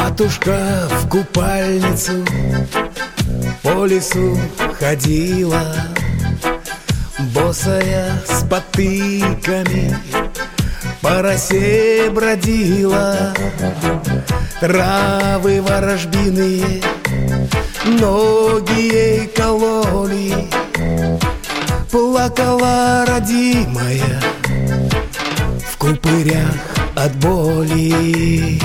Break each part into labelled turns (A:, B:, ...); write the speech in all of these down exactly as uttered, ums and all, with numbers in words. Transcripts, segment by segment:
A: Матушка в купальницу по лесу ходила, босая с потыками по росе бродила. Травы ворожбиные ноги ей кололи, плакала родимая в купырях от боли.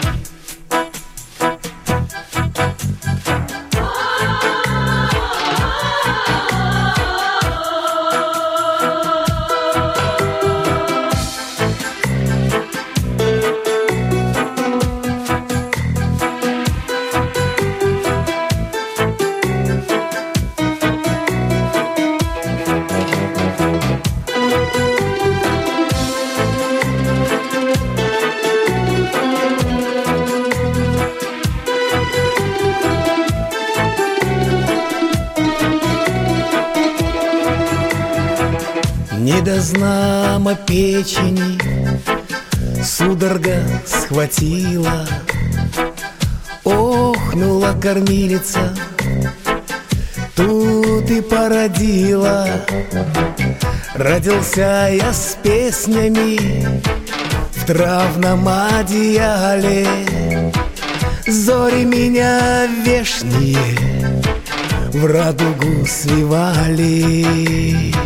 A: Недознамо печени судорога схватила, охнула кормилица, тут и породила. Родился я с песнями в травном одеяле, зори меня вешние в радугу свивали.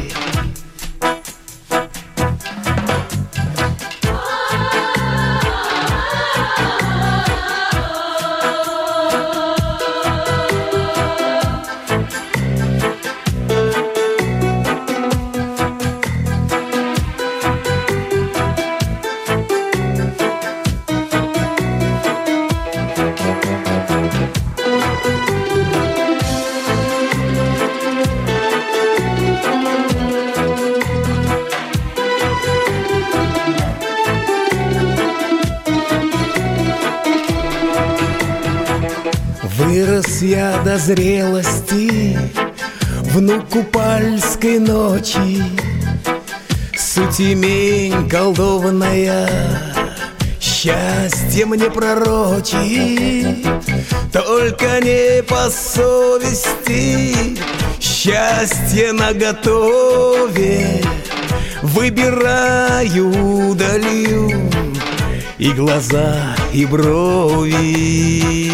A: Вырос я до зрелости, внук купальской ночи, сутемень колдованная счастье мне пророчит. Только не по совести, счастье наготове, выбираю долью и глаза, и брови.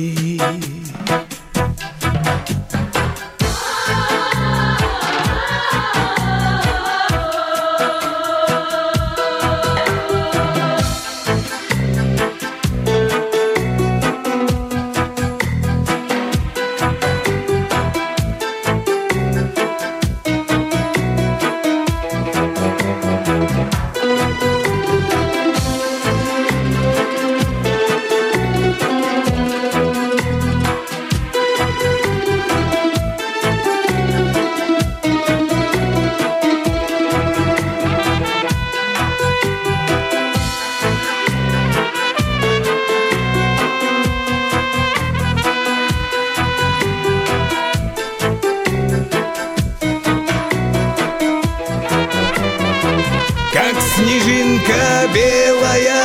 A: Как снежинка белая,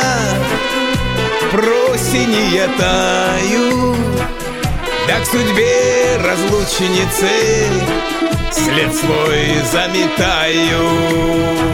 A: просени я таю, да к судьбе разлучницы след свой заметаю.